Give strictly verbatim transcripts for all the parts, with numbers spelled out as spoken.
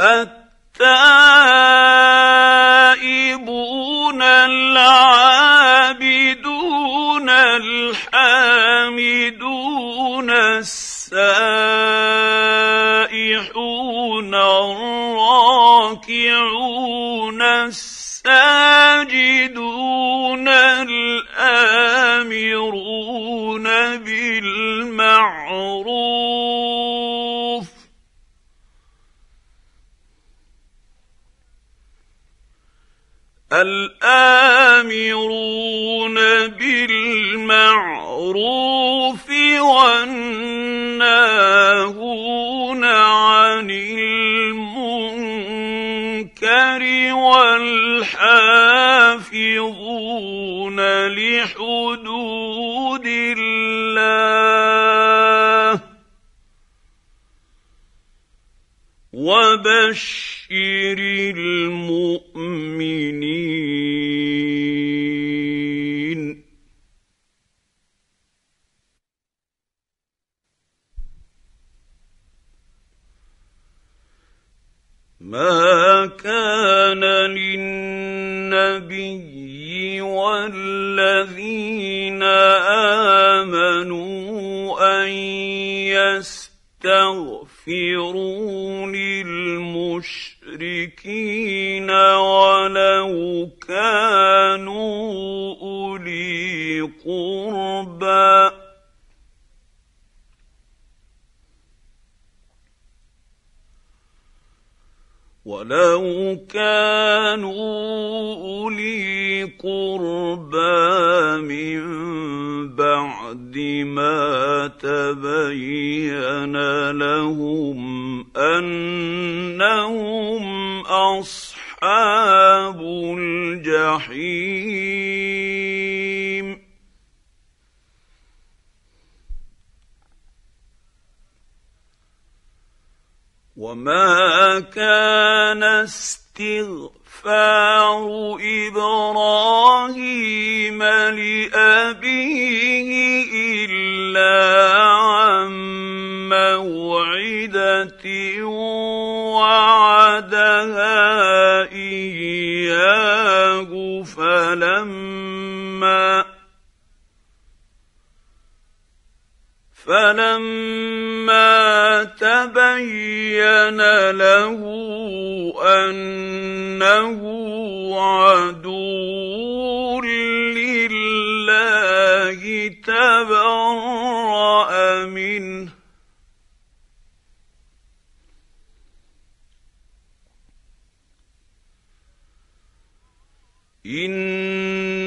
التائبون العابدون الحامدون السائحون الراكعون الساجدون الآمرون بالمعروف الآمرون بالمعروف والناهون عن المنكر والحافظون لحدود الله وبشر المؤمنين. ما كان للنبي والذين آمنوا أن يستغفروا للمشركين ولو كانوا أولي قربى ولو كانوا أولي قربى من بعد ما تبين لهم أنهم أصحاب الجحيم. وما كان استغفار إبراهيم لأبيه إلا عن موعدة وعدها إياه فلما فلما تبين له أنه عدو لله تبرأ منه. إن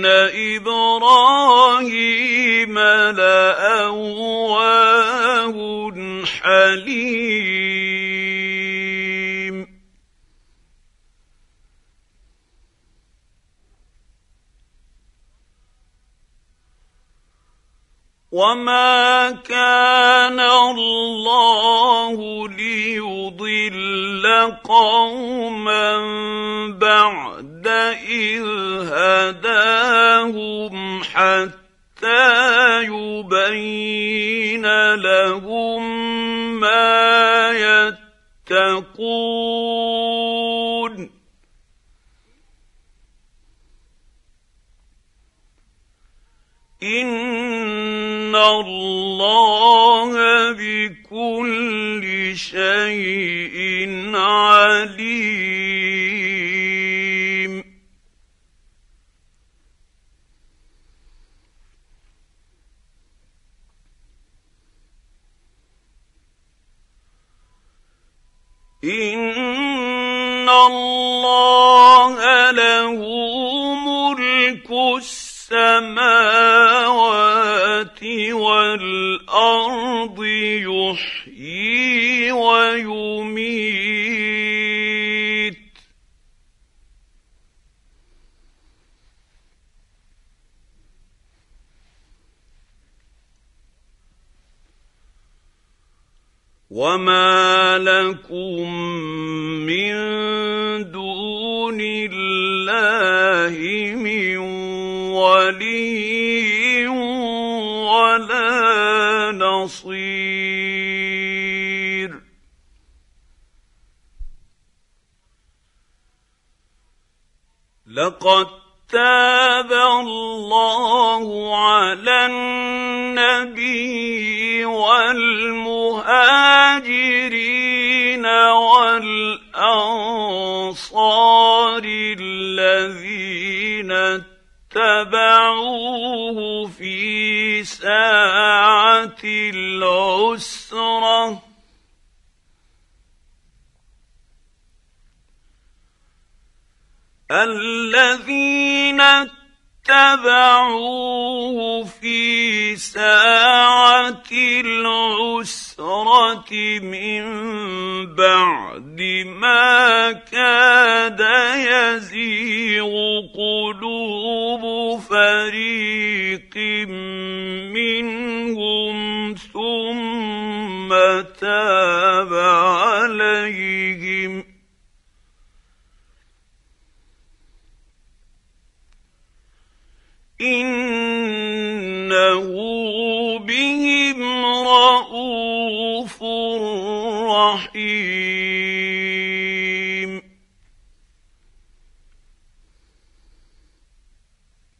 إبراهيم لأواه حليم. وما كان الله ليضل قوما بعد إذ هداهم حتى يبين لهم ما يتقون. إن الله بكل شيء عليم. إن الله له ملك السماوات والأرض يحيي ويميت. وما لكم من دون الله من ولي ولا نصير. نصير. لقد تاب الله على النبي والمهاجرين والأنصار الذين اتبعوه في ساعة العسرة الذين اتبعوه في ساعة العسرة من بعد ما كاد يزيغ قلوب فريق منهم ثم تاب عليهم إنه بهم رءوف رحيم.